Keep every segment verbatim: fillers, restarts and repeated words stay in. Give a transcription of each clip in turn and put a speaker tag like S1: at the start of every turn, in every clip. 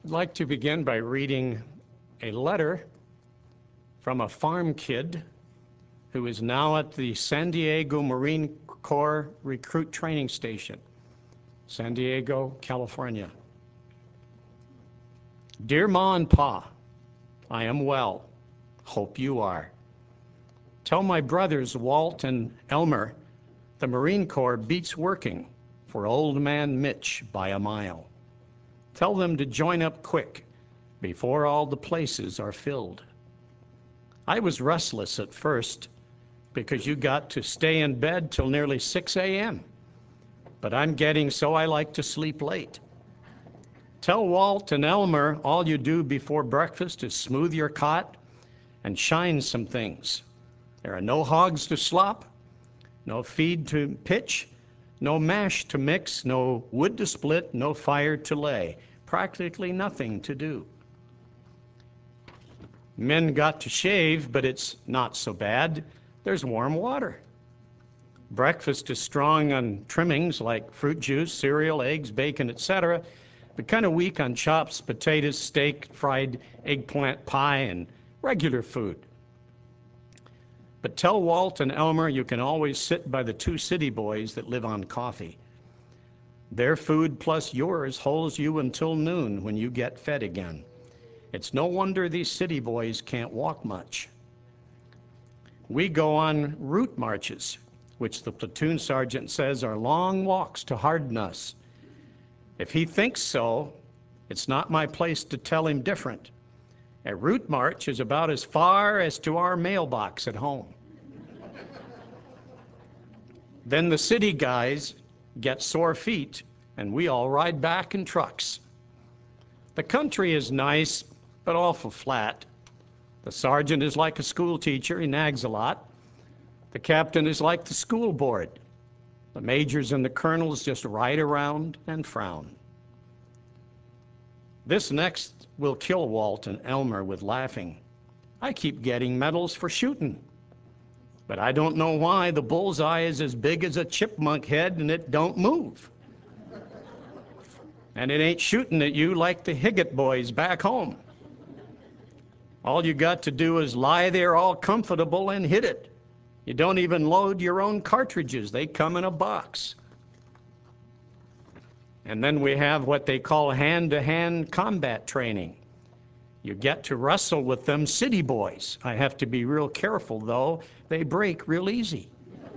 S1: I'd like to begin by reading a letter from a farm kid who is now at the San Diego Marine Corps Recruit Training Station, San Diego, California. Dear Ma and Pa, I am well. Hope you are. Tell my brothers Walt and Elmer the Marine Corps beats working for old man Mitch by a mile. Tell them to join up quick before all the places are filled. I was restless at first because you got to stay in bed till nearly six a m But I'm getting so I like to sleep late. Tell Walt and Elmer all you do before breakfast is smooth your cot and shine some things. There are no hogs to slop, no feed to pitch, no mash to mix, no wood to split, no fire to lay. Practically nothing to do. Men got to shave, but it's not so bad. There's warm water. Breakfast is strong on trimmings like fruit juice, cereal, eggs, bacon, et cetera, but kind of weak on chops, potatoes, steak, fried eggplant pie, and regular food. But tell Walt and Elmer you can always sit by the two city boys that live on coffee. Their food plus yours holds you until noon when you get fed again. It's no wonder these city boys can't walk much. We go on route marches, which the platoon sergeant says are long walks to harden us. If he thinks so, it's not my place to tell him different. A route march is about as far as to our mailbox at home. Then the city guys get sore feet, and we all ride back in trucks. The country is nice, but awful flat. The sergeant is like a school teacher. He nags a lot. The captain is like the school board. The majors and the colonels just ride around and frown. This next will kill Walt and Elmer with laughing. I keep getting medals for shooting, but I don't know why the bullseye is as big as a chipmunk head and it don't move. And it ain't shooting at you like the Higgett boys back home. All you got to do is lie there all comfortable and hit it. You don't even load your own cartridges. They come in a box. And then we have what they call hand-to-hand combat training. You get to wrestle with them city boys. I have to be real careful, though. They break real easy.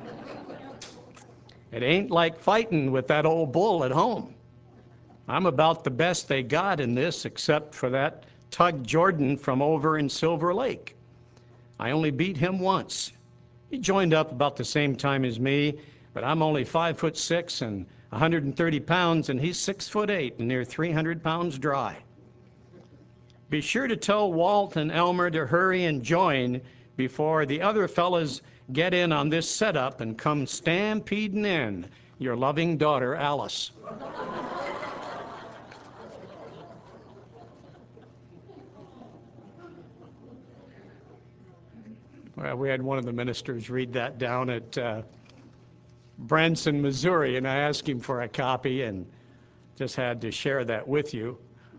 S1: It ain't like fighting with that old bull at home. I'm about the best they got in this, except for that Tug Jordan from over in Silver Lake. I only beat him once. He joined up about the same time as me, but I'm only five foot six and one hundred thirty pounds, and he's six foot eight and near three hundred pounds dry. Be sure to tell Walt and Elmer to hurry and join before the other fellas get in on this setup and come stampeding in. Your loving daughter, Alice. Well, we had one of the ministers read that down at uh, Branson, Missouri, and I asked him for a copy and just had to share that with you.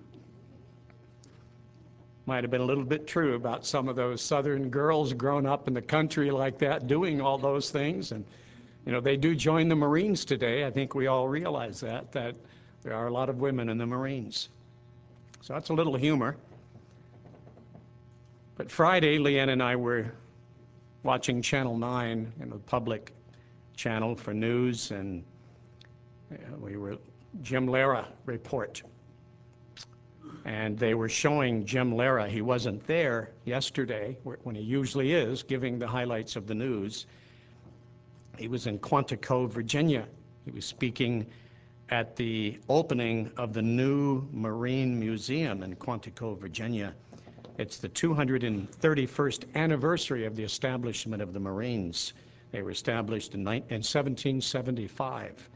S1: Might have been a little bit true about some of those southern girls grown up in the country like that, doing all those things. And, you know, they do join the Marines today. I think we all realize that, that there are a lot of women in the Marines. So that's a little humor. But Friday, Leanne and I were watching Channel nine, you know, the public channel for news, and uh, we were Jim Lehrer report. And they were showing Jim Lehrer. He wasn't there yesterday when he usually is, giving the highlights of the news. He was in Quantico, Virginia. He was speaking at the opening of the new Marine Museum in Quantico, Virginia. It's the two hundred thirty-first anniversary of the establishment of the Marines. They were established in seventeen seventy-five.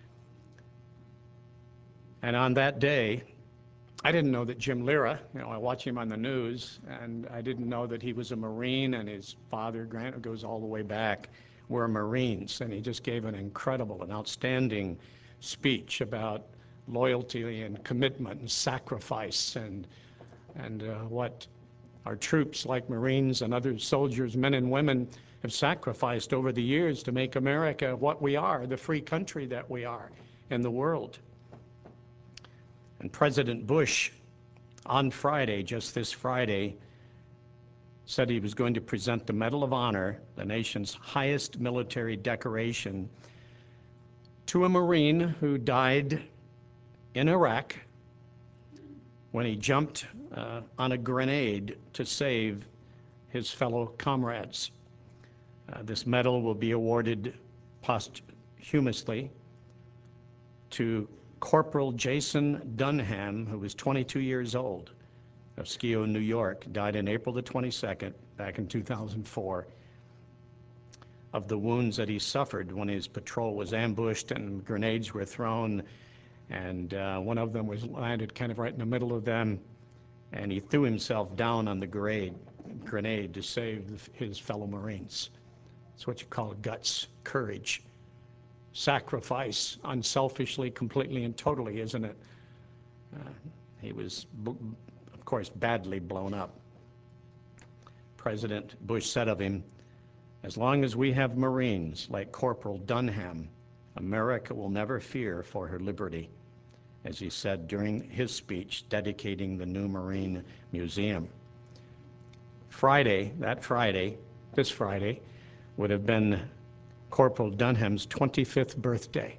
S1: And on that day, I didn't know that Jim Lehrer, you know, I watch him on the news, and I didn't know that he was a Marine, and his father, Grant, goes all the way back, were Marines. And he just gave an incredible, an outstanding speech about loyalty and commitment and sacrifice and, and uh, what our troops like Marines and other soldiers, men and women, have sacrificed over the years to make America what we are, the free country that we are in the world. And President Bush, on Friday, just this Friday, said he was going to present the Medal of Honor, the nation's highest military decoration, to a Marine who died in Iraq when he jumped uh, on a grenade to save his fellow comrades. Uh, this medal will be awarded posthumously to Corporal Jason Dunham, who was twenty-two years old, of Scio, New York, died on April the twenty-second, back in two thousand four, of the wounds that he suffered when his patrol was ambushed and grenades were thrown, and uh, one of them was landed kind of right in the middle of them, and he threw himself down on the grade, grenade to save his fellow Marines. It's what you call guts, courage, sacrifice, unselfishly, completely and totally, isn't it? Uh, he was, of course, badly blown up. President Bush said of him, "As long as we have Marines like Corporal Dunham, America will never fear for her liberty," as he said during his speech dedicating the new Marine Museum. Friday, that Friday, this Friday, would have been Corporal Dunham's twenty-fifth birthday.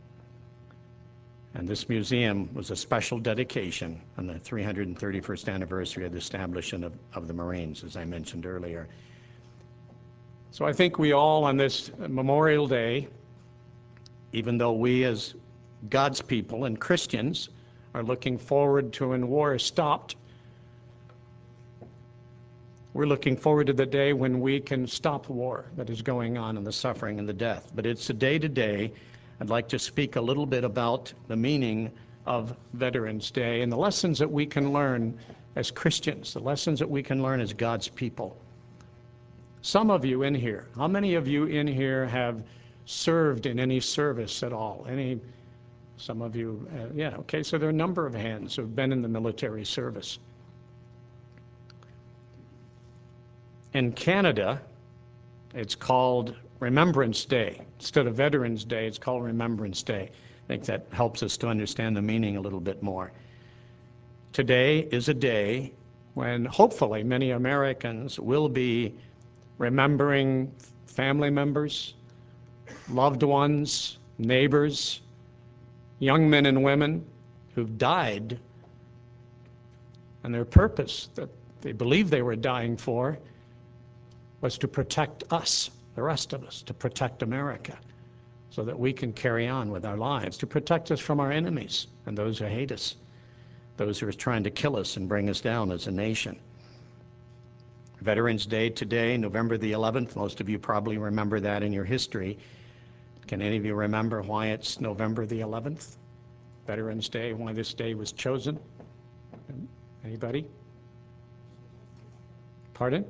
S1: And this museum was a special dedication on the three hundred thirty-first anniversary of the establishment of, of the Marines, as I mentioned earlier. So I think we all on this Memorial Day, even though we as God's people and Christians are looking forward to when war is stopped, we're looking forward to the day when we can stop war that is going on and the suffering and the death. But it's a day to day. I'd like to speak a little bit about the meaning of Veterans Day and the lessons that we can learn as Christians, the lessons that we can learn as God's people. Some of you in here, how many of you in here have served in any service at all? Any, some of you, uh, yeah, okay, so there are a number of hands who have been in the military service. In Canada, it's called Remembrance Day. Instead of Veterans Day, it's called Remembrance Day. I think that helps us to understand the meaning a little bit more. Today is a day when hopefully many Americans will be remembering family members, loved ones, neighbors, young men and women who've died, and their purpose that they believe they were dying for was to protect us, the rest of us, to protect America, so that we can carry on with our lives, to protect us from our enemies and those who hate us, those who are trying to kill us and bring us down as a nation. Veterans Day today, November the eleventh, most of you probably remember that in your history. Can any of you remember why it's November the eleventh? Veterans Day, why this day was chosen? Anybody? Pardon?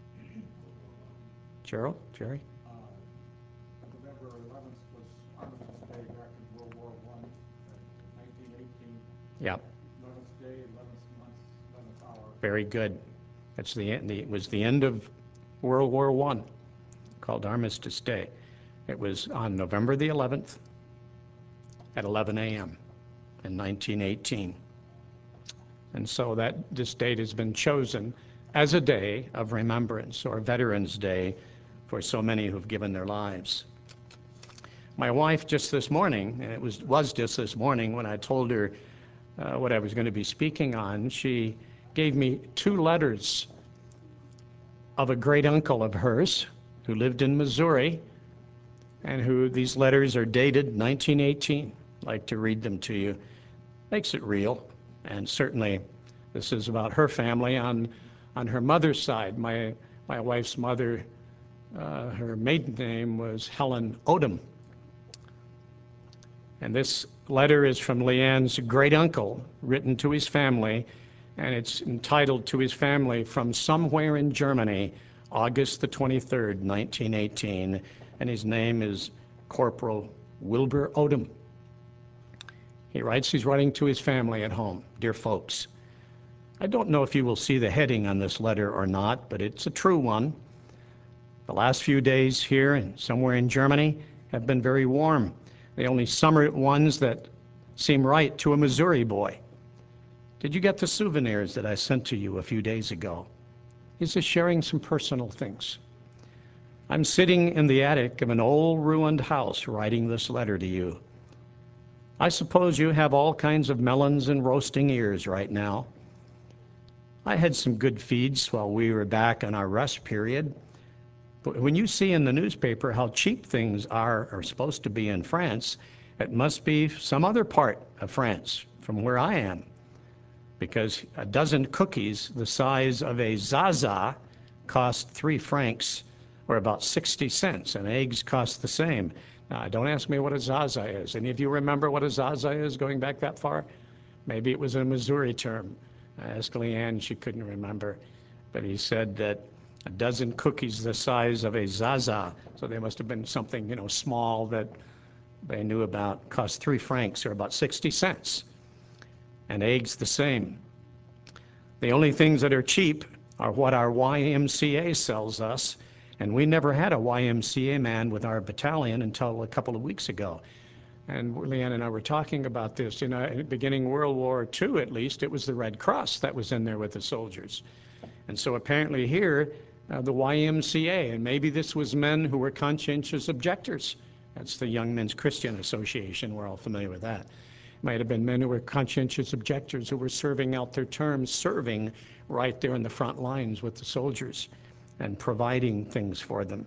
S1: Gerald? Jerry?
S2: Uh, November eleventh was Armistice Day back in World War One, nineteen eighteen.
S1: Yeah.
S2: eleventh day, eleventh month, eleventh hour.
S1: Very good. That's the end. It was the end of World War One, called Armistice Day. It was on November the eleventh at eleven a m in nineteen eighteen. And so that this date has been chosen as a day of remembrance, or Veterans Day, for so many who've given their lives. My wife just this morning, and it was, was just this morning when I told her uh, what I was going to be speaking on, she gave me two letters of a great uncle of hers who lived in Missouri, and who these letters are dated nineteen eighteen. I'd like to read them to you. Makes it real, and certainly this is about her family on, on her mother's side. My, my wife's mother, uh, her maiden name was Helen Odom. And this letter is from Leanne's great uncle, written to his family, and it's entitled "To his family from somewhere in Germany, August the twenty-third, nineteen eighteen, and his name is Corporal Wilbur Odom. He writes he's writing to his family at home. Dear folks, I don't know if you will see the heading on this letter or not, but it's a true one. The last few days here and somewhere in Germany have been very warm. The only summer ones that seem right to a Missouri boy. Did you get the souvenirs that I sent to you a few days ago? He's just sharing some personal things. I'm sitting in the attic of an old ruined house writing this letter to you. I suppose you have all kinds of melons and roasting ears right now. I had some good feeds while we were back on our rest period. But when you see in the newspaper how cheap things are or supposed to be in France, it must be some other part of France from where I am. Because a dozen cookies the size of a Zaza cost three francs, or about sixty cents, and eggs cost the same. Now, don't ask me what a Zaza is. Any of you remember what a Zaza is going back that far? Maybe it was a Missouri term. I asked Leanne, she couldn't remember. But he said that a dozen cookies the size of a Zaza, so they must have been something, you know, small that they knew about, cost three francs, or about sixty cents. And eggs the same. The only things that are cheap are what our Y M C A sells us, and we never had a Y M C A man with our battalion until a couple of weeks ago. And Leanne and I were talking about this. You know, beginning World War Two, at least, it was the Red Cross that was in there with the soldiers. And so apparently here, uh, the Y M C A, and maybe this was men who were conscientious objectors. That's the Young Men's Christian Association. We're all familiar with that. Might have been men who were conscientious objectors who were serving out their terms, serving right there in the front lines with the soldiers and providing things for them.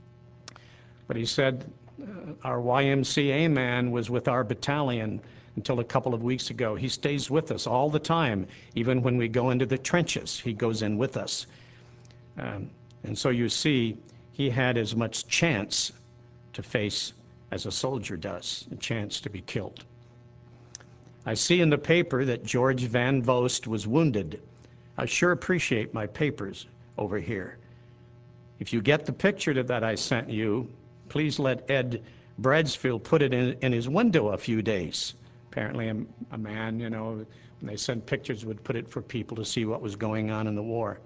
S1: But he said, uh, our Y M C A man was with our battalion until a couple of weeks ago. He stays with us all the time. Even when we go into the trenches, he goes in with us. Um, and so you see, he had as much chance to face as a soldier does, a chance to be killed. I see in the paper that George Van Vost was wounded. I sure appreciate my papers over here. If you get the picture that I sent you, please let Ed Bradsfield put it in, in his window a few days. Apparently a, a man, you know, when they sent pictures, would put it for people to see what was going on in the war.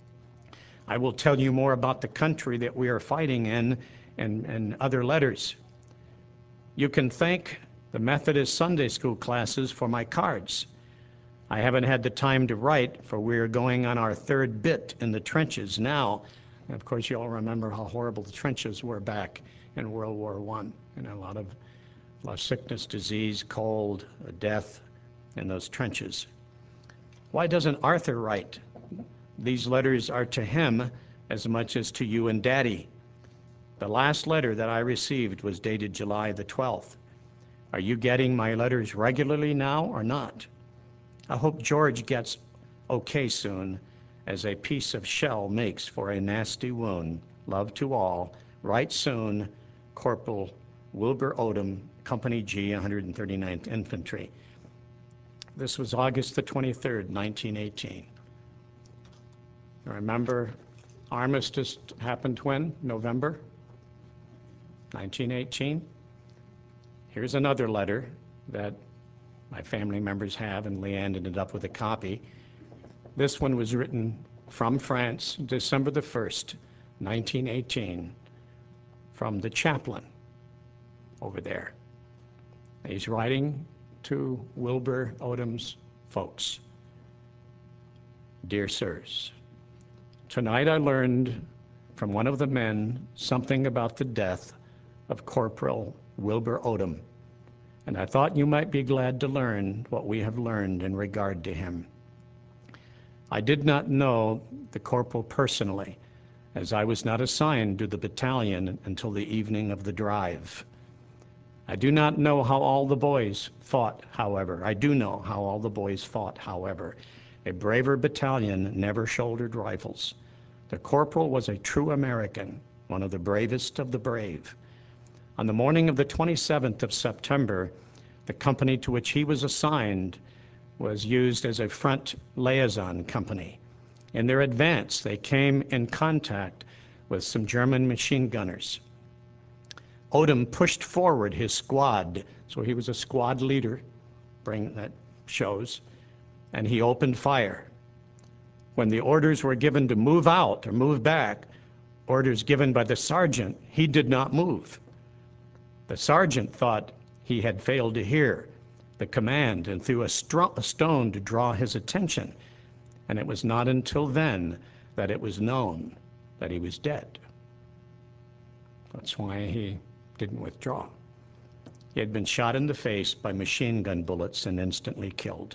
S1: I will tell you more about the country that we are fighting in and, and other letters. You can thank the Methodist Sunday school classes for my cards. I haven't had the time to write, for we're going on our third bit in the trenches now. And of course, you all remember how horrible the trenches were back in World War One. You know, a lot of, a lot of sickness, disease, cold, death in those trenches. Why doesn't Arthur write? These letters are to him as much as to you and Daddy. The last letter that I received was dated July the twelfth. Are you getting my letters regularly now or not? I hope George gets okay soon, as a piece of shell makes for a nasty wound. Love to all. Write soon, Corporal Wilbur Odom, Company G, one hundred thirty-ninth Infantry. This was August the twenty-third, nineteen eighteen. Remember, armistice happened when? November nineteen eighteen. Here's another letter that my family members have, and Leanne ended up with a copy. This one was written from France, December the first, nineteen eighteen, from the chaplain over there. He's writing to Wilbur Odom's folks. Dear sirs, tonight I learned from one of the men something about the death of Corporal Wilbur Odom, and I thought you might be glad to learn what we have learned in regard to him. I did not know the corporal personally, as I was not assigned to the battalion until the evening of the drive. I do not know how all the boys fought, however. I do know how all the boys fought, however. A braver battalion never shouldered rifles. The corporal was a true American, one of the bravest of the brave. On the morning of the twenty-seventh of September, the company to which he was assigned was used as a front liaison company. In their advance, they came in contact with some German machine gunners. Odom pushed forward his squad, so he was a squad leader, bring, that shows, and he opened fire. When the orders were given to move out or move back, orders given by the sergeant, he did not move. The sergeant thought he had failed to hear the command and threw a, stro- a stone to draw his attention. And it was not until then that it was known that he was dead. That's why he didn't withdraw. He had been shot in the face by machine gun bullets and instantly killed.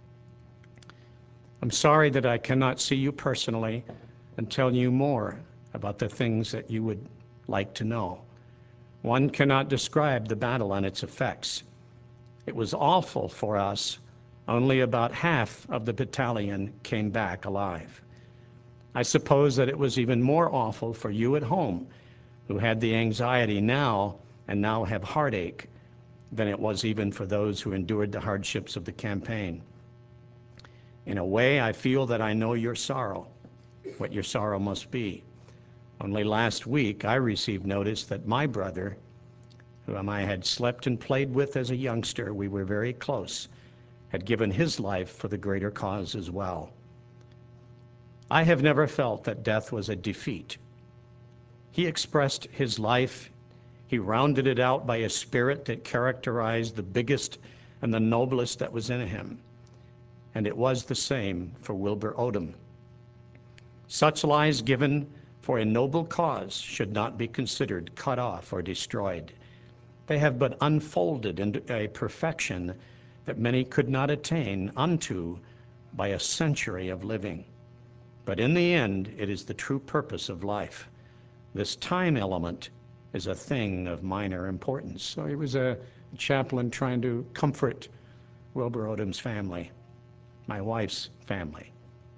S1: I'm sorry that I cannot see you personally and tell you more about the things that you would like to know. One cannot describe the battle and its effects. It was awful for us. Only about half of the battalion came back alive. I suppose that it was even more awful for you at home, who had the anxiety now and now have heartache, than it was even for those who endured the hardships of the campaign. In a way, I feel that I know your sorrow, what your sorrow must be. Only last week, I received notice that my brother, whom I had slept and played with as a youngster, we were very close, had given his life for the greater cause as well. I have never felt that death was a defeat. He expressed his life. He rounded it out by a spirit that characterized the biggest and the noblest that was in him. And it was the same for Wilbur Odom. Such lives given for a noble cause should not be considered cut off or destroyed. They have but unfolded into a perfection that many could not attain unto by a century of living. But in the end, it is the true purpose of life. This time element is a thing of minor importance. So he was a chaplain trying to comfort Wilbur Odom's family, my wife's family.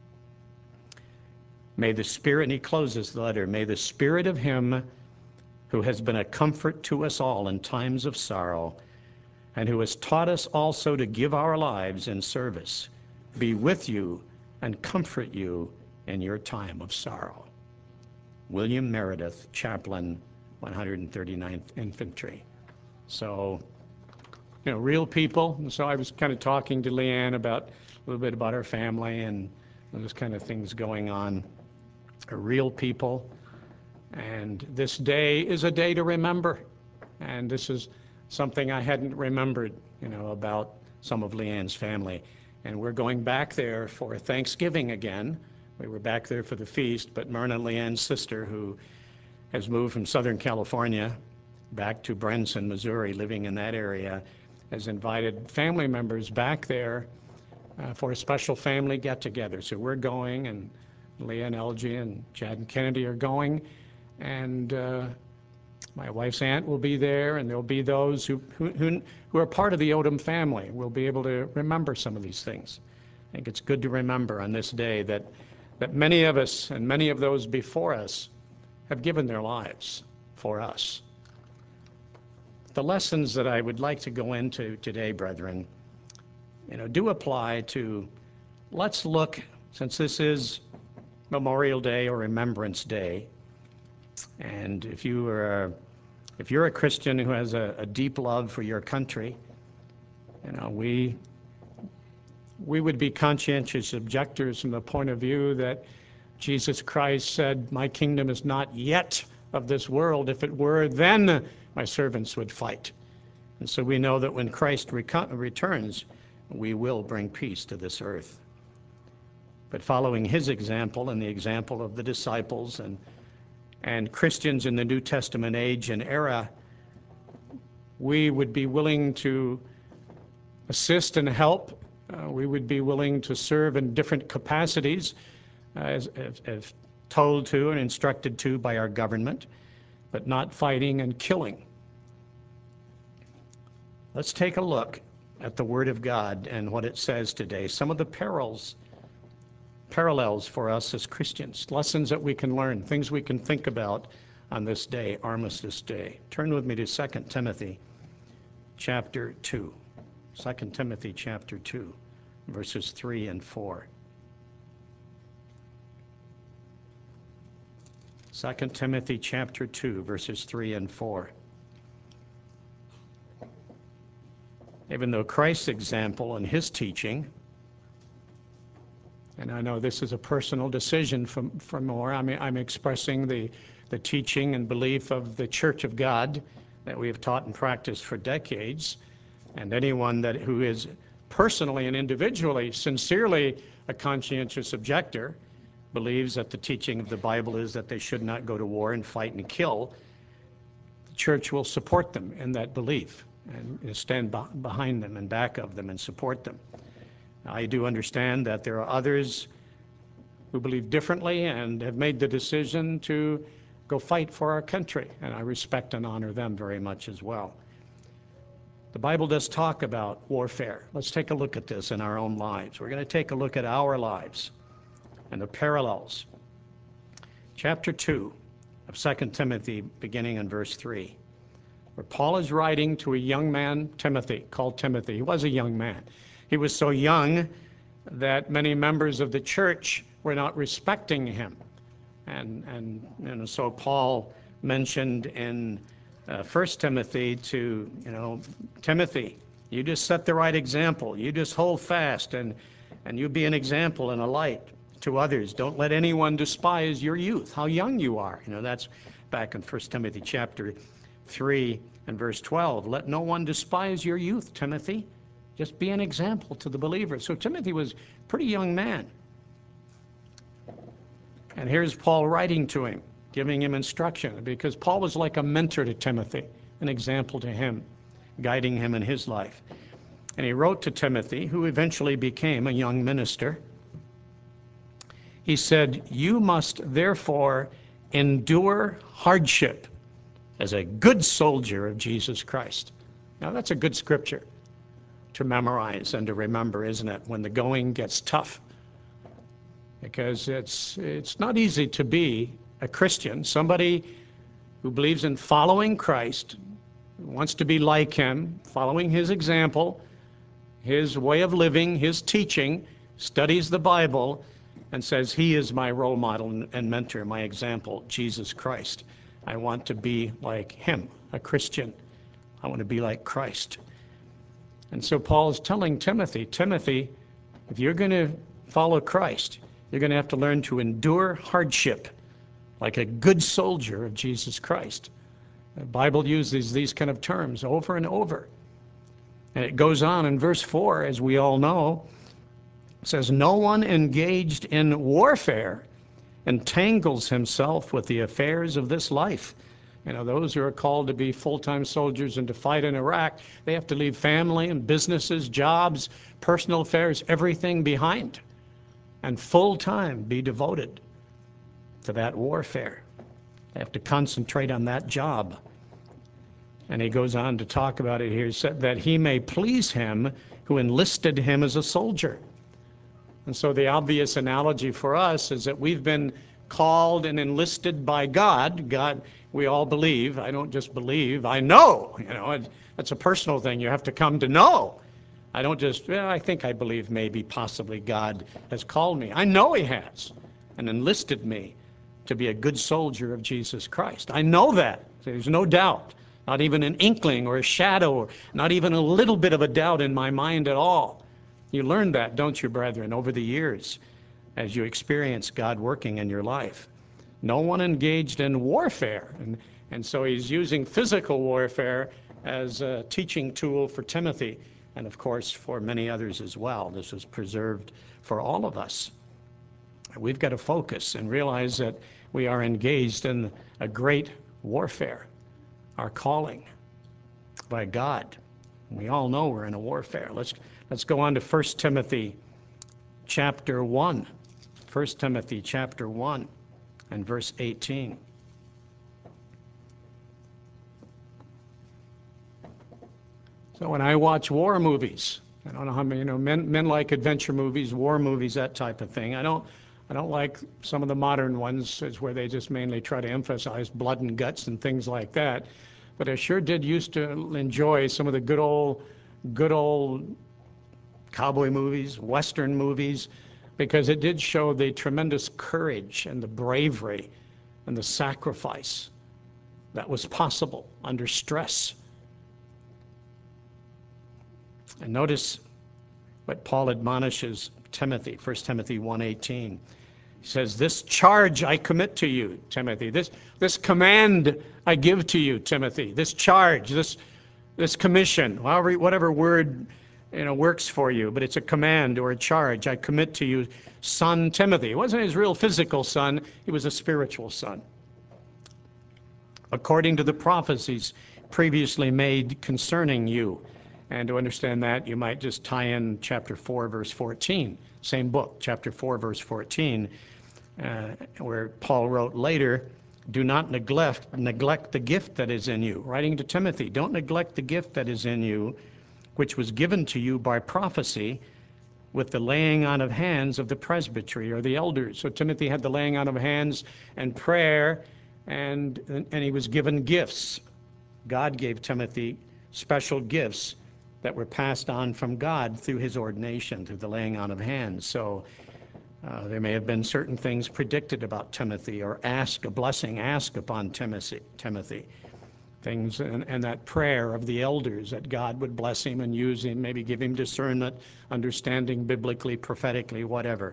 S1: May the Spirit, and he closes the letter, may the Spirit of him who has been a comfort to us all in times of sorrow, and who has taught us also to give our lives in service, be with you and comfort you in your time of sorrow. William Meredith, Chaplain, one hundred thirty-ninth Infantry. So, you know, real people. And so I was kind of talking to Leanne about a little bit about her family and those kind of things going on. Real people. And this day is a day to remember. And this is something I hadn't remembered, you know, about some of Leanne's family. And we're going back there for Thanksgiving again. We were back there for the feast, but Myrna, Leanne's sister, who has moved from Southern California back to Branson, Missouri, living in that area, has invited family members back there uh, for a special family get-together. So we're going, and Leanne Elgie and Chad and Kennedy are going, and uh, my wife's aunt will be there, and there'll be those who, who, who are part of the Odom family. We'll be able to remember some of these things. I think it's good to remember on this day that, that many of us and many of those before us have given their lives for us. The lessons that I would like to go into today, brethren, you know, do apply to, let's look, since this is Memorial Day or Remembrance Day, and if you are a, if you're a Christian who has a, a deep love for your country, you know, we we would be conscientious objectors from the point of view that Jesus Christ said, "My kingdom is not yet of this world. If it were, then my servants would fight." And so we know that when Christ reco- returns, we will bring peace to this earth. But following his example and the example of the disciples and and Christians in the New Testament age and era, we would be willing to assist and help. Uh, we would be willing to serve in different capacities, uh, as, as, as told to and instructed to by our government, but not fighting and killing. Let's take a look at the Word of God and what it says today. Some of the perils parallels for us as Christians, lessons that we can learn, things we can think about on this day, Armistice Day. Turn with me to Second Timothy chapter two. Second Timothy chapter two, verses three and four. Second Timothy chapter two, verses three and four. even though Christ's example and his teaching, and I know this is a personal decision from, from more, I'm, I'm expressing the, the teaching and belief of the Church of God that we have taught and practiced for decades, and anyone that who is personally and individually, sincerely a conscientious objector, believes that the teaching of the Bible is that they should not go to war and fight and kill, the church will support them in that belief and stand behind them and back of them and support them. I do understand that there are others who believe differently and have made the decision to go fight for our country, and I respect and honor them very much as well. The Bible does talk about warfare. Let's take a look at this in our own lives. We're going to take a look at our lives and the parallels. Chapter two of Second Timothy, beginning in verse three, where Paul is writing to a young man, Timothy, called Timothy. He was a young man. He was so young that many members of the church were not respecting him. And, and, and so Paul mentioned in uh, First Timothy to, you know, Timothy, you just set the right example. You just hold fast and, and you be an example and a light to others. Don't let anyone despise your youth, how young you are. You know, that's back in First Timothy chapter three and verse twelve. Let no one despise your youth, Timothy. Just be an example to the believers. So Timothy was a pretty young man. And here's Paul writing to him, giving him instruction, because Paul was like a mentor to Timothy, an example to him, guiding him in his life. And he wrote to Timothy, who eventually became a young minister. He said, you must therefore endure hardship as a good soldier of Jesus Christ. Now that's a good scripture to memorize and to remember, isn't it, when the going gets tough? Because it's it's not easy to be a Christian, somebody who believes in following Christ, wants to be like him, following his example, his way of living, his teaching, studies the Bible, and says, he is my role model and mentor, my example, Jesus Christ. I want to be like him, a Christian. I want to be like Christ. And so Paul is telling Timothy, Timothy, if you're going to follow Christ, you're going to have to learn to endure hardship like a good soldier of Jesus Christ. The Bible uses these kind of terms over and over. And it goes on in verse four, as we all know, it says, no one engaged in warfare entangles himself with the affairs of this life. You know, those who are called to be full-time soldiers and to fight in Iraq, they have to leave family and businesses, jobs, personal affairs, everything behind, and full-time be devoted to that warfare. They have to concentrate on that job. And he goes on to talk about it here, he said, that he may please him who enlisted him as a soldier. And so the obvious analogy for us is that we've been called and enlisted by God. God, we all believe. I don't just believe, I know. You know, it, it's a personal thing. You have to come to know. I don't just, well, I think I believe maybe possibly God has called me. I know he has and enlisted me to be a good soldier of Jesus Christ. I know that. There's no doubt. Not even an inkling or a shadow, or not even a little bit of a doubt in my mind at all. You learn that, don't you, brethren, over the years as you experience God working in your life. No one engaged in warfare. And, and so he's using physical warfare as a teaching tool for Timothy, and of course for many others as well. This is preserved for all of us. We've got to focus and realize that we are engaged in a great warfare, our calling by God. We all know we're in a warfare. Let's, let's go on to First Timothy chapter one. First Timothy chapter one and verse eighteen. So when I watch war movies, I don't know how many, you know, men, men like adventure movies, war movies, that type of thing. I don't, I don't like some of the modern ones where they just mainly try to emphasize blood and guts and things like that. But I sure did used to enjoy some of the good old, good old cowboy movies, Western movies, because it did show the tremendous courage and the bravery and the sacrifice that was possible under stress. And notice what Paul admonishes Timothy, First Timothy one eighteen. He says, this charge I commit to you, Timothy. This, this command I give to you, Timothy. This charge, this, this commission, however, whatever word you know, works for you, but it's a command or a charge. I commit to you, son Timothy. He wasn't his real physical son. He was a spiritual son. According to the prophecies previously made concerning you. And to understand that, you might just tie in chapter four, verse fourteen. Same book, chapter four, verse fourteen, uh, where Paul wrote later, do not neglect, neglect the gift that is in you. Writing to Timothy, don't neglect the gift that is in you, which was given to you by prophecy with the laying on of hands of the presbytery or the elders. So Timothy had the laying on of hands and prayer, and, and he was given gifts. God gave Timothy special gifts that were passed on from God through his ordination, through the laying on of hands. So uh, there may have been certain things predicted about Timothy or asked, a blessing asked upon Timothy. Timothy. Things and, and that prayer of the elders that God would bless him and use him, maybe give him discernment, understanding biblically, prophetically, whatever.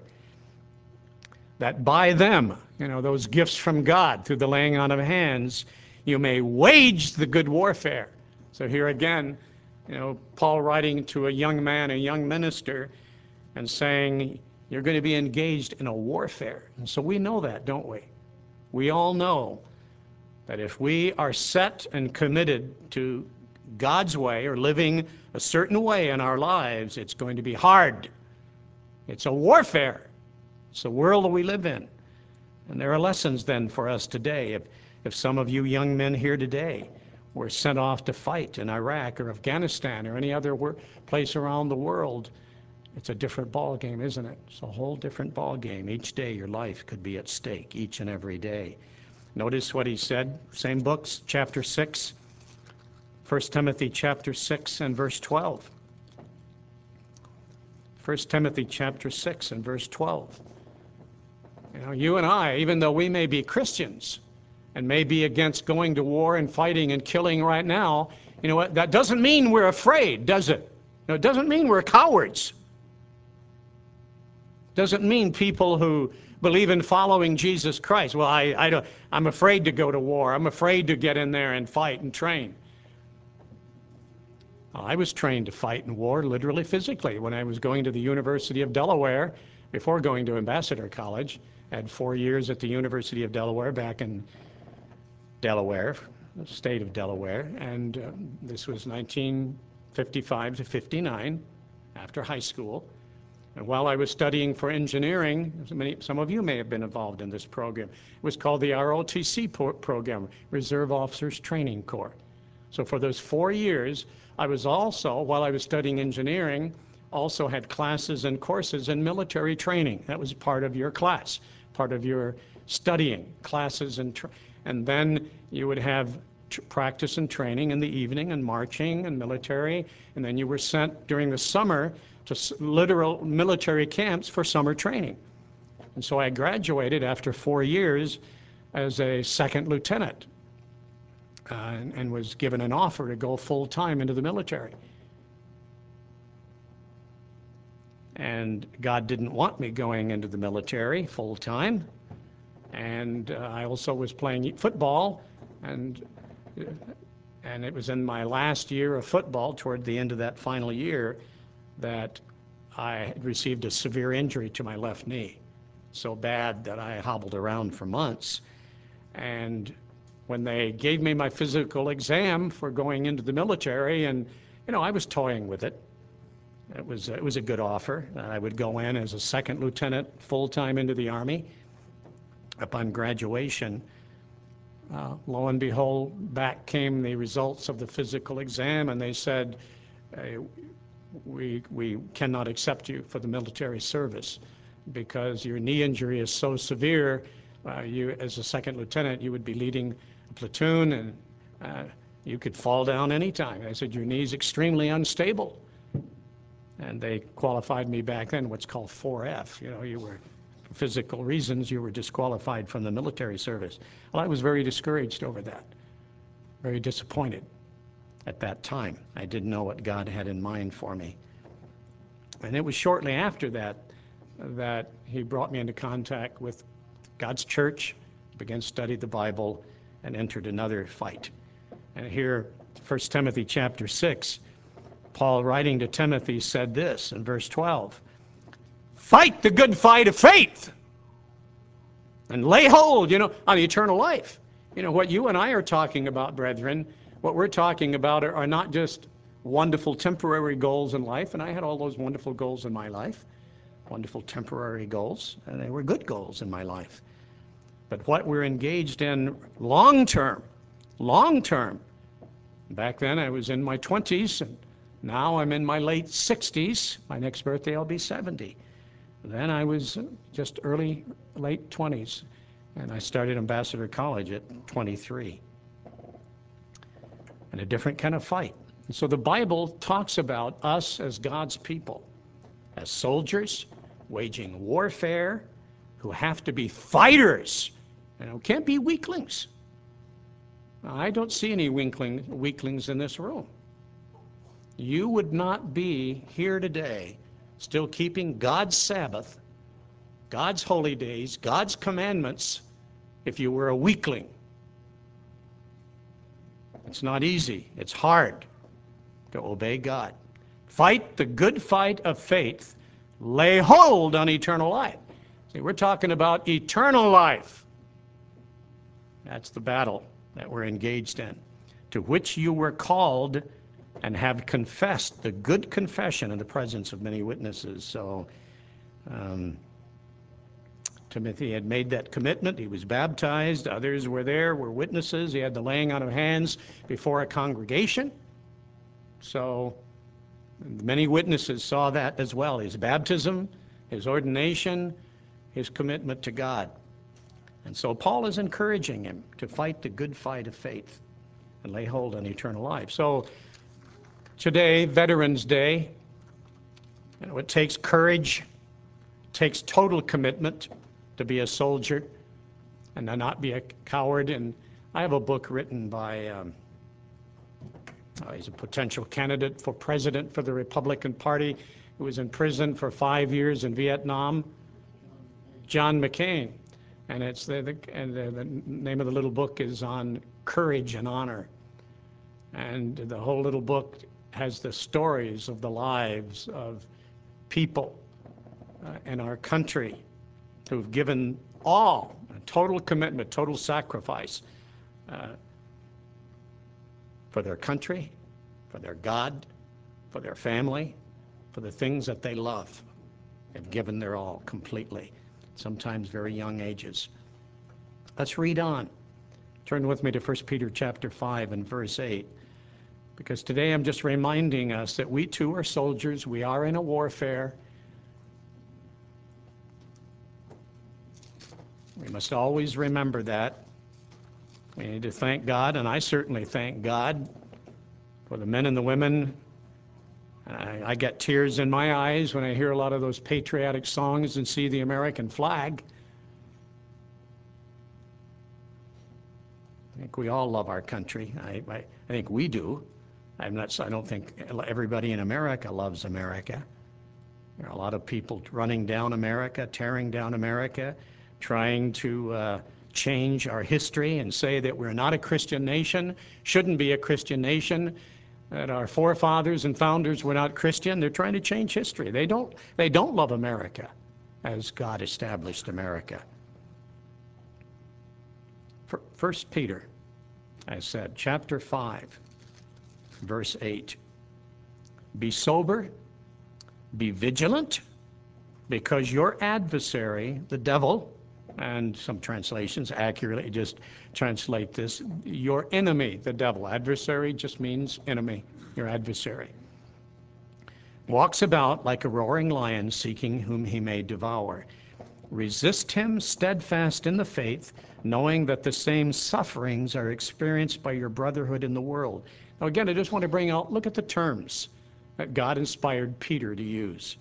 S1: That by them, you know, those gifts from God through the laying on of hands, you may wage the good warfare. So here again, you know, Paul writing to a young man, a young minister, and saying, you're going to be engaged in a warfare. And so we know that, don't we? We all know that if we are set and committed to God's way or living a certain way in our lives, it's going to be hard. It's a warfare. It's the world that we live in. And there are lessons then for us today. If, if some of you young men here today were sent off to fight in Iraq or Afghanistan or any other place around the world, it's a different ball game, isn't it? It's a whole different ball game. Each day your life could be at stake, each and every day. Notice what he said, same books, chapter six, First Timothy chapter six and verse twelve. First Timothy chapter six and verse twelve. You know, you and I, even though we may be Christians and may be against going to war and fighting and killing right now, you know what, that doesn't mean we're afraid, does it? No, it doesn't mean we're cowards. Doesn't mean people who believe in following Jesus Christ. Well, I, I don't, I'm afraid to go to war. I'm afraid to get in there and fight and train. I was trained to fight in war, literally, physically. When I was going to the University of Delaware, before going to Ambassador College, I had four years at the University of Delaware back in Delaware, the state of Delaware, and uh, this was nineteen fifty-five to fifty-nine, after high school. And while I was studying for engineering, many, some of you may have been involved in this program. It was called the R O T C program, Reserve Officers Training Corps. So for those four years, I was also, while I was studying engineering, also had classes and courses in military training. That was part of your class, part of your studying classes. And, tra and then you would have tr practice and training in the evening and marching and military. And then you were sent during the summer to literal military camps for summer training. And so I graduated after four years as a second lieutenant uh, and, and was given an offer to go full time into the military. And God didn't want me going into the military full time. And uh, I also was playing football, and and it was in my last year of football, toward the end of that final year, that I received a severe injury to my left knee, so bad that I hobbled around for months. And when they gave me my physical exam for going into the military, and you know, I was toying with it. It was, it was a good offer. I would go in as a second lieutenant full-time into the Army. Upon graduation, uh, lo and behold, back came the results of the physical exam, and they said, uh, we, we cannot accept you for the military service because your knee injury is so severe. Uh, you, as a second lieutenant, you would be leading a platoon, and uh, you could fall down anytime. They said, your knee's extremely unstable. And they qualified me back then, what's called four F. You know, you were, for physical reasons, you were disqualified from the military service. Well, I was very discouraged over that, very disappointed. at that time. I didn't know what God had in mind for me. And it was shortly after that that he brought me into contact with God's church, began to study the Bible, and entered another fight. And here, First Timothy chapter six, Paul writing to Timothy said this in verse twelve, "Fight the good fight of faith and lay hold, you know, on eternal life." You know, what you and I are talking about, brethren, what we're talking about are, are not just wonderful temporary goals in life, and I had all those wonderful goals in my life, wonderful temporary goals, and they were good goals in my life. But what we're engaged in long term, long term, back then I was in my twenties, and now I'm in my late sixties. My next birthday I'll be seventy. Then I was just early, late twenties, and I started Ambassador College at twenty-three. And a different kind of fight. And so the Bible talks about us as God's people, as soldiers, waging warfare, who have to be fighters. You know, can't be weaklings. Now, I don't see any weakling, weaklings in this room. You would not be here today still keeping God's Sabbath, God's holy days, God's commandments, if you were a weakling. It's not easy. It's hard to obey God. Fight the good fight of faith. Lay hold on eternal life. See, we're talking about eternal life. That's the battle that we're engaged in, to which you were called and have confessed the good confession in the presence of many witnesses. So um, Timothy had made that commitment. He was baptized. Others were there, were witnesses. He had the laying on of hands before a congregation. So many witnesses saw that as well, his baptism, his ordination, his commitment to God. And so Paul is encouraging him to fight the good fight of faith and lay hold on eternal life. So today, Veterans Day, you know, it takes courage, it takes total commitment to be a soldier and to not be a coward. And I have a book written by, um, uh, he's a potential candidate for president for the Republican Party, who was in prison for five years in Vietnam, John McCain. And it's the, the, and the, the name of the little book is on courage and honor. And the whole little book has the stories of the lives of people uh, in our country who've given all, a total commitment, total sacrifice uh, for their country, for their God, for their family, for the things that they love. They've given their all completely, sometimes very young ages. Let's read on. Turn with me to First Peter chapter five and verse eight. Because today I'm just reminding us that we too are soldiers. We are in a warfare. We must always remember that. We need to thank God, and I certainly thank God for the men and the women. I, I get tears in my eyes when I hear a lot of those patriotic songs and see the American flag. I think we all love our country. I, I, I think we do. I'm not, I don't think everybody in America loves America. There are a lot of people running down America, tearing down America, trying to uh, change our history and say that we're not a Christian nation, shouldn't be a Christian nation, that our forefathers and founders were not Christian. They're trying to change history. They don't, they don't love America as God established America. First Peter, I said, chapter five. Verse eight, be sober, be vigilant, because your adversary, the devil, and some translations accurately just translate this, your enemy, the devil. Adversary just means enemy, your adversary. Walks about like a roaring lion, seeking whom he may devour. Resist him steadfast in the faith, knowing that the same sufferings are experienced by your brotherhood in the world. Now again, I just want to bring out, look at the terms that God inspired Peter to use.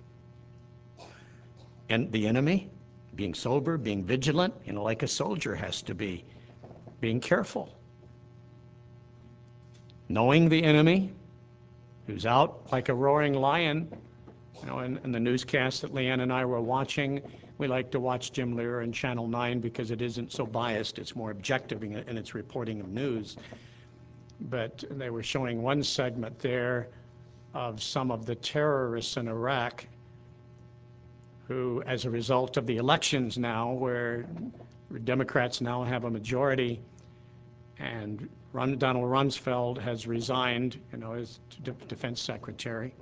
S1: And the enemy, being sober, being vigilant, you know, like a soldier has to be, being careful. knowing the enemy, who's out like a roaring lion. You know, in, in the newscast that Leanne and I were watching, we like to watch Jim Lear and Channel nine because it isn't so biased. It's more objective in, in its reporting of news. But they were showing one segment there of some of the terrorists in Iraq who, as a result of the elections now, where Democrats now have a majority, and Ron, Donald Rumsfeld has resigned, you know, as de- defense secretary.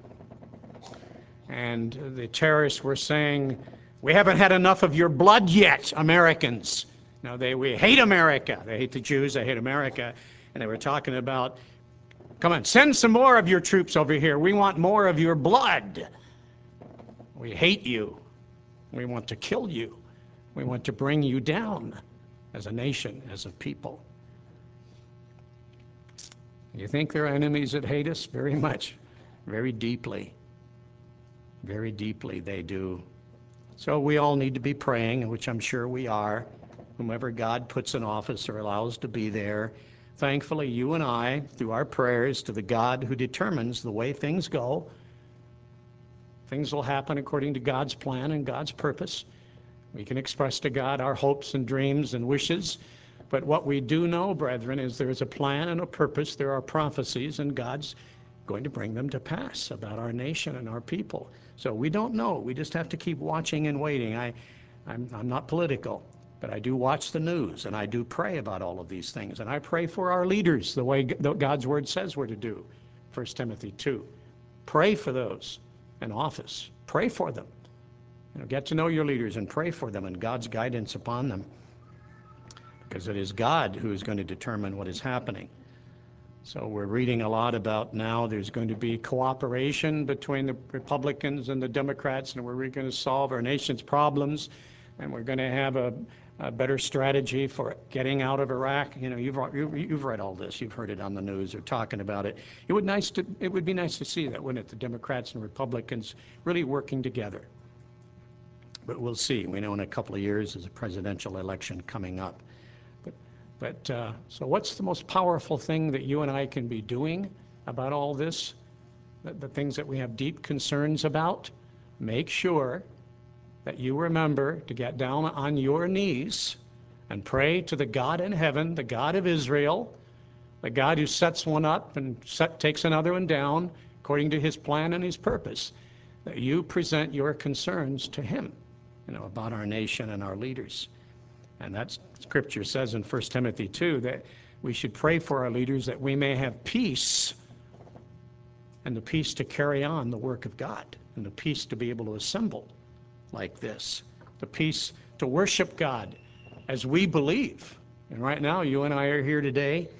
S1: And the terrorists were saying, we haven't had enough of your blood yet, Americans. You know, they, we hate America. They hate the Jews, they hate America. And they were talking about, come on, send some more of your troops over here. We want more of your blood. We hate you. We want to kill you. We want to bring you down as a nation, as a people. You think there are enemies that hate us? Very much, very deeply. Very deeply they do. So we all need to be praying, which I'm sure we are, whomever God puts in office or allows to be there. Thankfully, you and I, through our prayers to the God who determines the way things go, things will happen according to God's plan and God's purpose. We can express to God our hopes and dreams and wishes. But what we do know, brethren, is there is a plan and a purpose. There are prophecies, and God's going to bring them to pass about our nation and our people. So we don't know. We just have to keep watching and waiting. I, I'm, I'm not political, but I do watch the news, and I do pray about all of these things. And I pray for our leaders the way God's word says we're to do, First Timothy two. Pray for those in office. Pray for them. You know, get to know your leaders and pray for them and God's guidance upon them, because it is God who is going to determine what is happening. So we're reading a lot about now there's going to be cooperation between the Republicans and the Democrats, and we're going to solve our nation's problems, and we're going to have a, a better strategy for getting out of Iraq. You know, you've, you've read all this. You've heard it on the news or talking about it. It would, nice to, it would be nice to see that, wouldn't it, the Democrats and Republicans really working together. But we'll see. We know in a couple of years there's a presidential election coming up. But uh, so what's the most powerful thing that you and I can be doing about all this, the, the things that we have deep concerns about? Make sure that you remember to get down on your knees and pray to the God in heaven, the God of Israel, the God who sets one up and set, takes another one down according to his plan and his purpose, that you present your concerns to him, you know, about our nation and our leaders. And that scripture says in First Timothy two that we should pray for our leaders that we may have peace, and the peace to carry on the work of God, and the peace to be able to assemble like this, the peace to worship God as we believe. And right now, you and I are here today.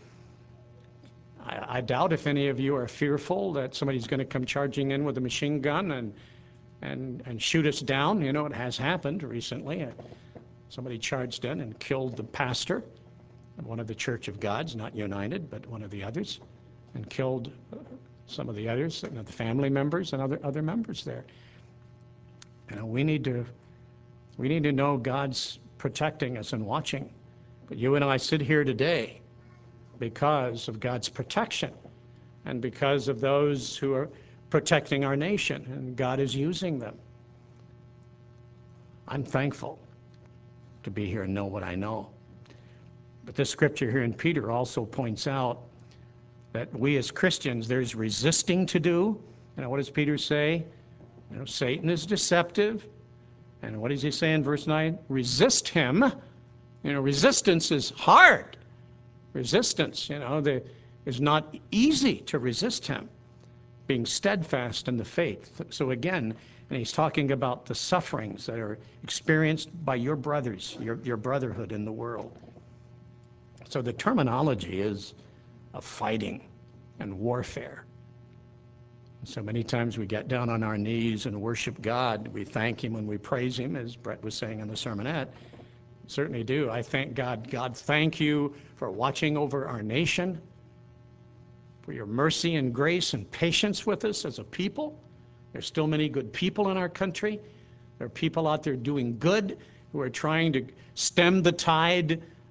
S1: I, I doubt if any of you are fearful that somebody's going to come charging in with a machine gun and, and, and shoot us down. You know, it has happened recently. Somebody charged in and killed the pastor of one of the Church of Gods, not United, but one of the others, and killed some of the others, you know, the family members and other other members there. You know, we need to we need to know God's protecting us and watching. But you and I sit here today because of God's protection and because of those who are protecting our nation, and God is using them. I'm thankful to be here and know what I know. But this scripture here in Peter also points out that we as Christians, there's resisting to do. You know, what does Peter say? You know, Satan is deceptive. And what does he say in verse nine? Resist him. You know, resistance is hard. Resistance, you know, the, is not easy to resist him. Being steadfast in the faith. So again, and he's talking about the sufferings that are experienced by your brothers, your, your brotherhood in the world. So the terminology is of fighting and warfare. So many times we get down on our knees and worship God. We thank him when we praise him, as Brett was saying in the sermonette. Certainly do. I thank God. God, thank you for watching over our nation, for your mercy and grace and patience with us as a people. There's still many good people in our country. There are people out there doing good who are trying to stem the tide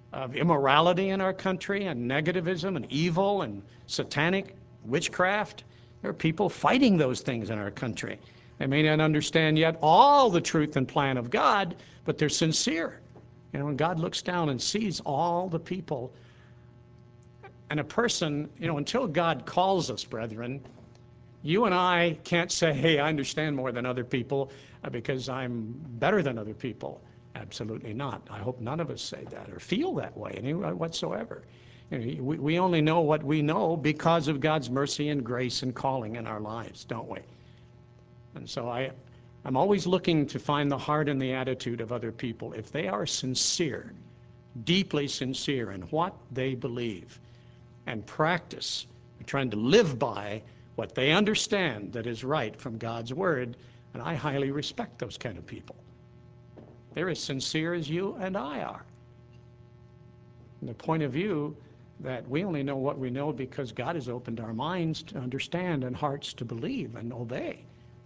S1: of immorality in our country and negativism and evil and satanic witchcraft. There are people fighting those things in our country. They may not understand yet all the truth and plan of God, but they're sincere. You know, when God looks down and sees all the people, and a person, you know, until God calls us, brethren, you and I can't say, hey, I understand more than other people uh, because I'm better than other people. Absolutely not. I hope none of us say that or feel that way any whatsoever. You know, we, we only know what we know because of God's mercy and grace and calling in our lives, don't we? And so I, I'm always looking to find the heart and the attitude of other people. If they are sincere, deeply sincere in what they believe and practice, trying to live by what they understand that is right from God's Word, and I highly respect those kind of people. They're as sincere as you and I are. From the point of view that we only know what we know because God has opened our minds to understand and hearts to believe and obey.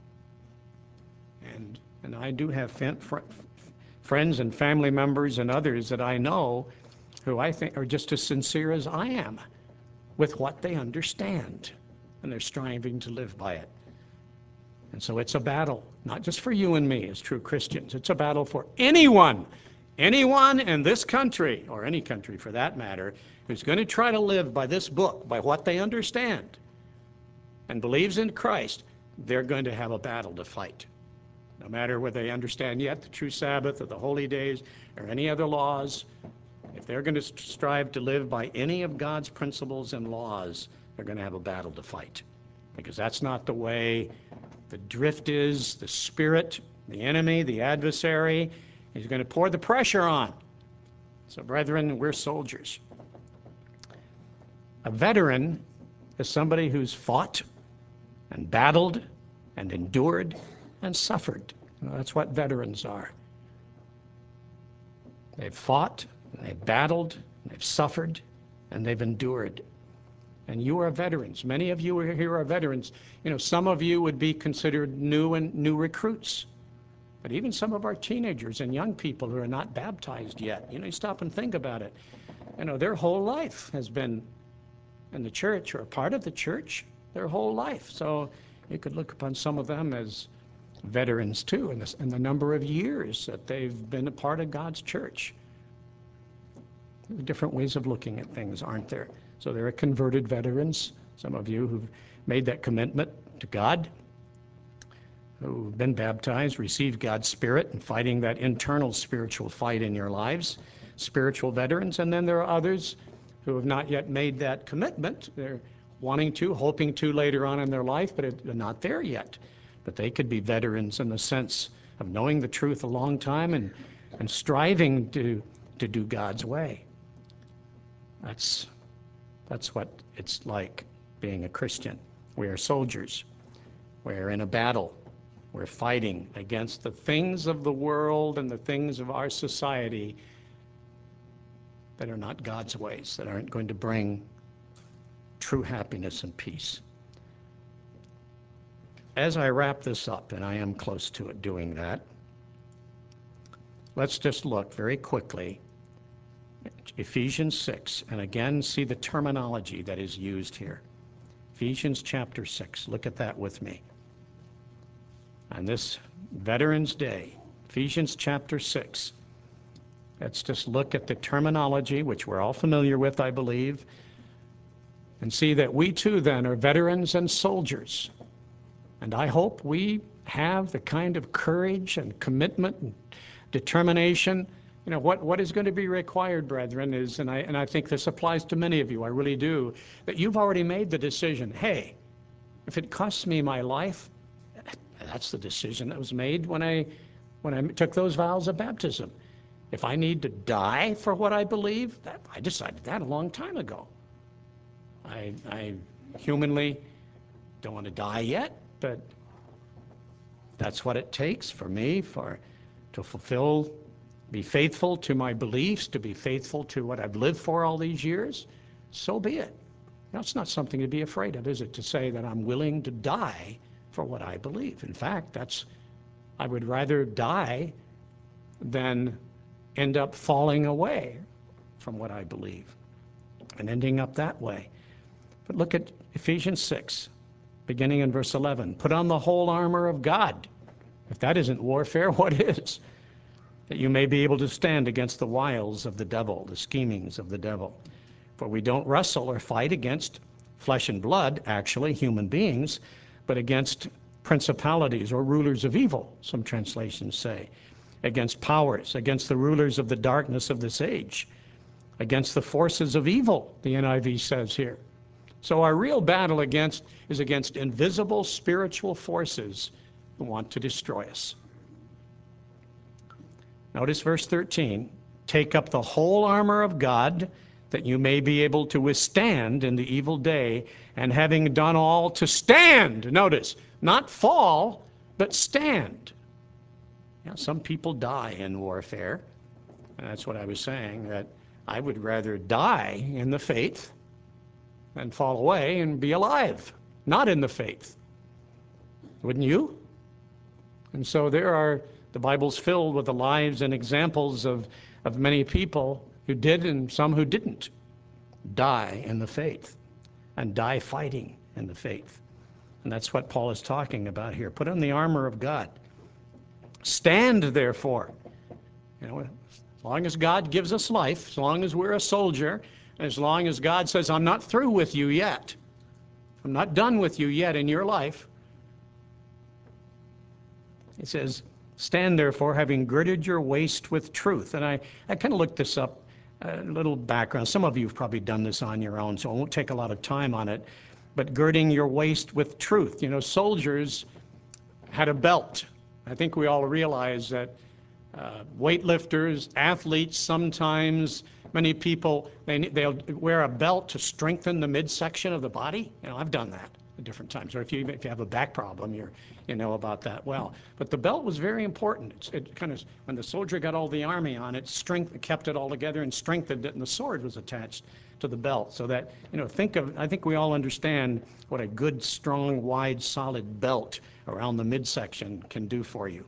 S1: And, and I do have fr friends and family members and others that I know who I think are just as sincere as I am with what they understand, and they're striving to live by it. And so it's a battle, not just for you and me as true Christians. It's a battle for anyone, anyone in this country, or any country for that matter, who's going to try to live by this book, by what they understand, and believes in Christ. They're going to have a battle to fight. No matter whether they understand yet the true Sabbath or the holy days or any other laws, if they're going to strive to live by any of God's principles and laws, they're going to have a battle to fight. Because that's not the way the drift is. The spirit, the enemy, the adversary, is going to pour the pressure on. So, brethren, we're soldiers. A veteran is somebody who's fought and battled and endured and suffered. You know, that's what veterans are. They've fought, and they've battled, and they've suffered, and they've endured. And you are veterans. Many of you here are veterans. You know, some of you would be considered new and new recruits. But even some of our teenagers and young people who are not baptized yet, you know, you stop and think about it. You know, their whole life has been in the church or a part of the church their whole life. So you could look upon some of them as veterans too, in the, in the number of years that they've been a part of God's church. Different ways of looking at things, aren't there? So there are converted veterans, some of you who've made that commitment to God, who've been baptized, received God's Spirit, and fighting that internal spiritual fight in your lives, spiritual veterans. And then there are others who have not yet made that commitment. They're wanting to, hoping to later on in their life, but they're not there yet. But they could be veterans in the sense of knowing the truth a long time and, and striving to, to do God's way. That's, that's what it's like being a Christian. We are soldiers. We're in a battle. We're fighting against the things of the world and the things of our society that are not God's ways, that aren't going to bring true happiness and peace. As I wrap this up, and I am close to it doing that, let's just look very quickly at Ephesians six, and again see the terminology that is used here. Ephesians chapter six, look at that with me. On this Veterans Day, Ephesians chapter six, let's just look at the terminology, which we're all familiar with, I believe, and see that we too then are veterans and soldiers. And I hope we have the kind of courage and commitment and determination. You know, what, what is going to be required, brethren, is, and I, and I think this applies to many of you, I really do, that you've already made the decision, hey, if it costs me my life, that's the decision that was made when I, when I took those vows of baptism. If I need to die for what I believe, that, I decided that a long time ago. I, I humanly don't want to die yet, but that's what it takes for me for to fulfill, be faithful to my beliefs, to be faithful to what I've lived for all these years. So be it. That's not something to be afraid of, is it, to say that I'm willing to die for what I believe? In fact, that's, I would rather die than end up falling away from what I believe, and ending up that way. But look at Ephesians six, beginning in verse eleven. Put on the whole armor of God. If that isn't warfare, what is? That you may be able to stand against the wiles of the devil, the schemings of the devil. For we don't wrestle or fight against flesh and blood, actually, human beings, but against principalities or rulers of evil, some translations say, against powers, against the rulers of the darkness of this age, against the forces of evil, the N I V says here. So our real battle against is against invisible spiritual forces who want to destroy us. Notice verse thirteen, take up the whole armor of God, that you may be able to withstand in the evil day, and having done all, to stand. Notice, not fall, but stand. Now, some people die in warfare, and that's what I was saying, that I would rather die in the faith than fall away and be alive, not in the faith. Wouldn't you? And so there are, the Bible's filled with the lives and examples of, of many people who did and some who didn't die in the faith and die fighting in the faith. And that's what Paul is talking about here. Put on the armor of God. Stand, therefore. You know, as long as God gives us life, as long as we're a soldier, as long as God says, I'm not through with you yet, I'm not done with you yet in your life. He says, stand therefore, having girded your waist with truth. And I, I kind of looked this up, a little background. Some of you have probably done this on your own, so I won't take a lot of time on it. But girding your waist with truth. You know, soldiers had a belt. I think we all realize that uh, weightlifters, athletes, sometimes many people, they, they'll wear a belt to strengthen the midsection of the body. You know, I've done that at different times. Or if you, if you have a back problem, you're, you know about that well. But the belt was very important. It's, it kind of, when the soldier got all the army on it, strength, kept it all together and strengthened it, and the sword was attached to the belt. So that, you know, think of, I think we all understand what a good, strong, wide, solid belt around the midsection can do for you.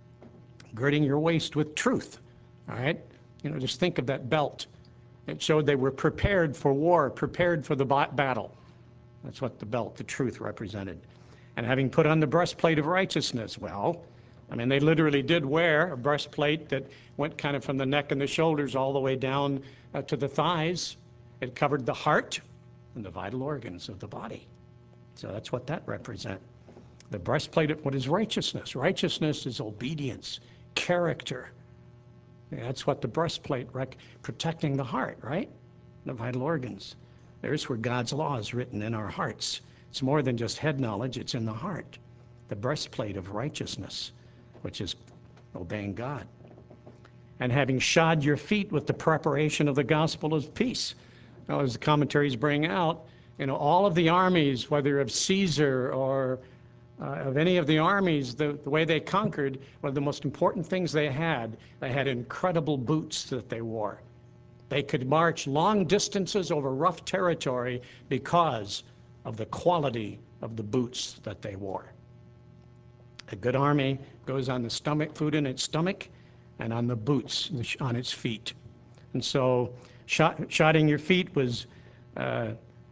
S1: Girding your waist with truth, all right? You know, just think of that belt. It showed they were prepared for war, prepared for the battle. That's what the belt, the truth, represented. And having put on the breastplate of righteousness, well, I mean, they literally did wear a breastplate that went kind of from the neck and the shoulders all the way down uh, to the thighs. It covered the heart and the vital organs of the body. So that's what that represents. The breastplate of what is righteousness? Righteousness is obedience, character. Yeah, that's what the breastplate, rec- protecting the heart, right? The vital organs. There's where God's law is written in our hearts. It's more than just head knowledge, it's in the heart. The breastplate of righteousness, which is obeying God. And having shod your feet with the preparation of the gospel of peace. Now, as the commentaries bring out, you know, all of the armies, whether of Caesar or uh, of any of the armies, the, the way they conquered, one of the most important things they had, they had incredible boots that they wore. They could march long distances over rough territory because of the quality of the boots that they wore. A good army goes on the stomach, food in its stomach, and on the boots on its feet. And so shot, shodding your feet was uh,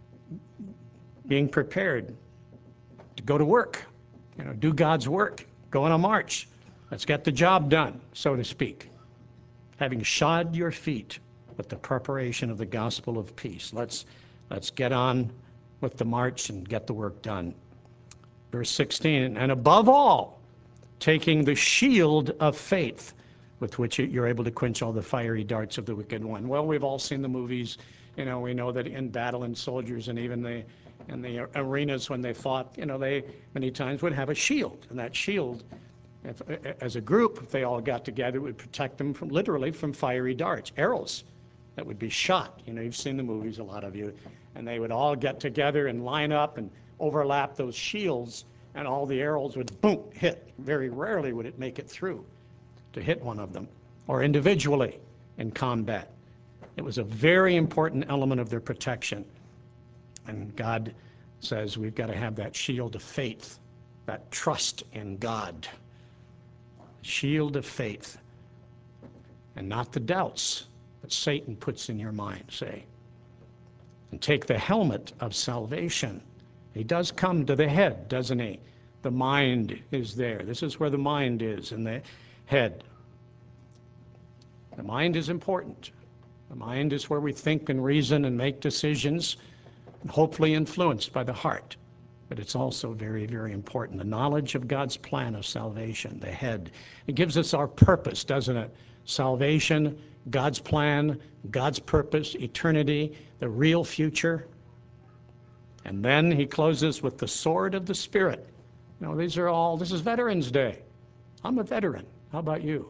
S1: being prepared to go to work, you know, do God's work, go on a march. Let's get the job done, so to speak. Having shod your feet with the preparation of the gospel of peace. Let's, let's get on with the march and get the work done. Verse sixteen, and above all, taking the shield of faith, with which you're able to quench all the fiery darts of the wicked one. Well, we've all seen the movies. You know, we know that in battle and soldiers and even the, in the arenas when they fought, you know, they many times would have a shield. And that shield, if, as a group, if they all got together, it would protect them from, literally, from fiery darts, arrows that would be shot. You know, you've seen the movies, a lot of you. And they would all get together and line up and overlap those shields, and all the arrows would, boom, hit. Very rarely would it make it through to hit one of them, or individually in combat. It was a very important element of their protection. And God says we've got to have that shield of faith, that trust in God. Shield of faith, and not the doubts that Satan puts in your mind, say. And take the helmet of salvation. He does come to the head, doesn't he? The mind is there. This is where the mind is, in the head. The mind is important. The mind is where we think and reason and make decisions, and hopefully influenced by the heart. But it's also very, very important. The knowledge of God's plan of salvation, the head. It gives us our purpose, doesn't it? Salvation, God's plan, God's purpose, eternity, the real future. And then he closes with the sword of the Spirit. You know, these are all, this is Veterans Day. I'm a veteran. How about you?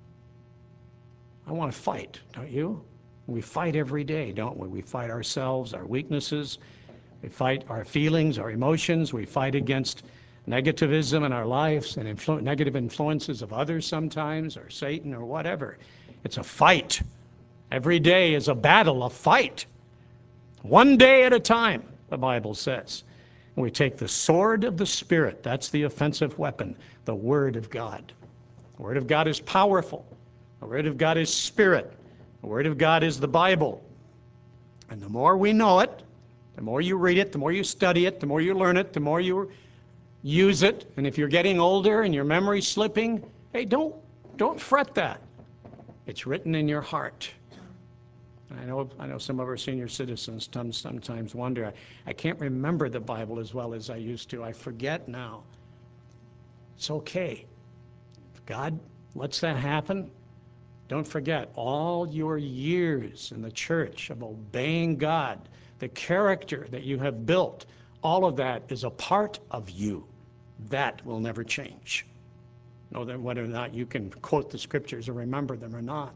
S1: I want to fight, don't you? We fight every day, don't we? We fight ourselves, our weaknesses. We fight our feelings, our emotions. We fight against negativism in our lives and influ- negative influences of others sometimes, or Satan, or whatever. It's a fight. Every day is a battle, a fight. One day at a time, the Bible says. And we take the sword of the Spirit. That's the offensive weapon, the Word of God. The Word of God is powerful. The Word of God is Spirit. The Word of God is the Bible. And the more we know it, the more you read it, the more you study it, the more you learn it, the more you use it. And if you're getting older and your memory's slipping, hey, don't, don't fret that. It's written in your heart. I know, I know some of our senior citizens sometimes wonder, I, I can't remember the Bible as well as I used to. I forget now. It's okay. If God lets that happen, don't forget all your years in the church of obeying God, the character that you have built, all of that is a part of you. That will never change. Know that whether or not you can quote the scriptures or remember them or not.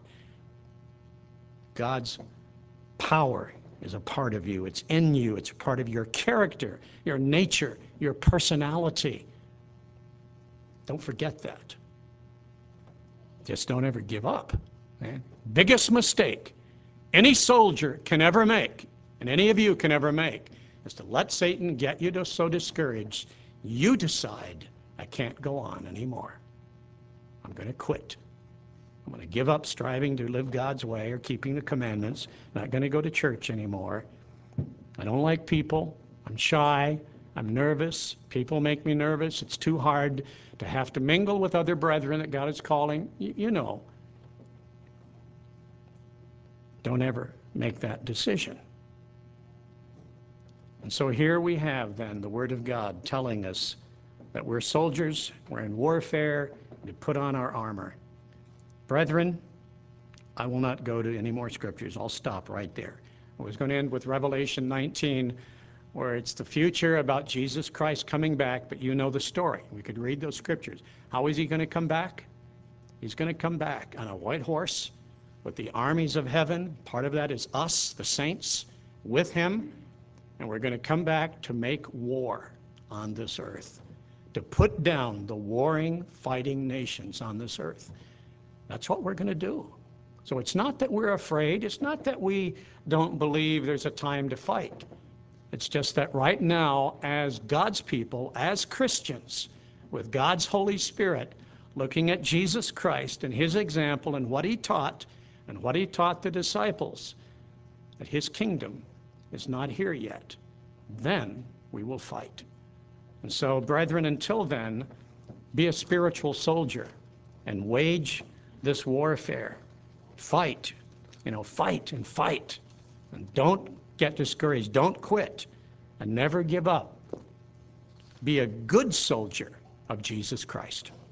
S1: God's power is a part of you. It's in you. It's a part of your character, your nature, your personality. Don't forget that. Just don't ever give up. Man. Biggest mistake any soldier can ever make, and any of you can ever make, is to let Satan get you to so discouraged, you decide, I can't go on anymore. I'm going to quit. I'm going to give up striving to live God's way or keeping the commandments. I'm not going to go to church anymore. I don't like people. I'm shy. I'm nervous. People make me nervous. It's too hard to have to mingle with other brethren that God is calling. You, you know. Don't ever make that decision. And so here we have then the Word of God telling us that we're soldiers, we're in warfare, to put on our armor. Brethren, I will not go to any more scriptures. I'll stop right there. I was going to end with Revelation nineteen, where it's the future about Jesus Christ coming back, but you know the story. We could read those scriptures. How is he going to come back? He's going to come back on a white horse with the armies of heaven. Part of that is us, the saints, with him. And we're going to come back to make war on this earth, to put down the warring, fighting nations on this earth. That's what we're going to do. So it's not that we're afraid. It's not that we don't believe there's a time to fight. It's just that right now, as God's people, as Christians, with God's Holy Spirit, looking at Jesus Christ and his example and what he taught and what he taught the disciples, that his kingdom is not here yet. Then we will fight. And so, brethren, until then, be a spiritual soldier and wage this warfare. Fight, you know, fight and fight. And don't get discouraged. Don't quit. And never give up. Be a good soldier of Jesus Christ.